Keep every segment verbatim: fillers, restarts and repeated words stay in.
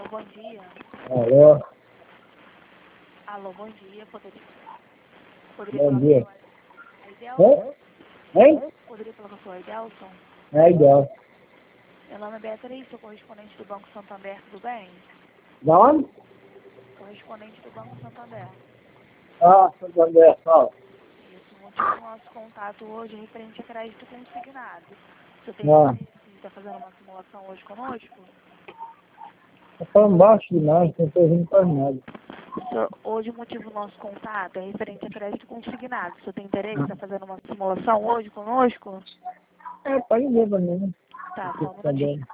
bom dia. Alô, Alô, bom dia. Poderia, poderia bom falar dia. com o senhor Aidelson? Hein? Hein? Poderia falar com o senhor Aidelson? É igual. Meu nome é Beatriz, sou correspondente do Banco Santander, tudo bem? Da onde? Correspondente do Banco Santander. Ah, Santo André, fala. Isso, o motivo do nosso contato hoje é referente a crédito consignado. O senhor tem Ah, interesse em estar fazendo uma simulação hoje conosco? tá falando baixo demais, não tô ouvindo quase nada. Senhor, hoje o motivo do nosso contato é referente a crédito consignado. O senhor tem interesse em estar fazendo uma simulação hoje conosco? É, pode ver pra mim, né? Tá, Aqui só um também. minutinho.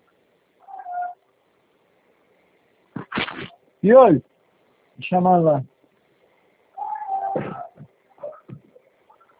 E olha, me chamando lá.